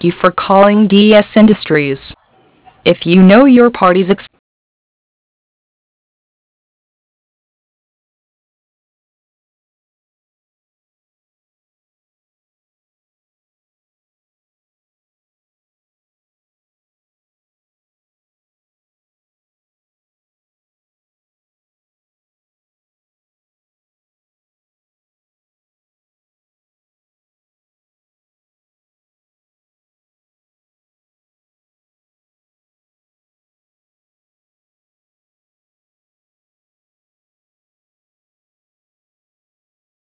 Thank you for calling DS Industries. If you know your party's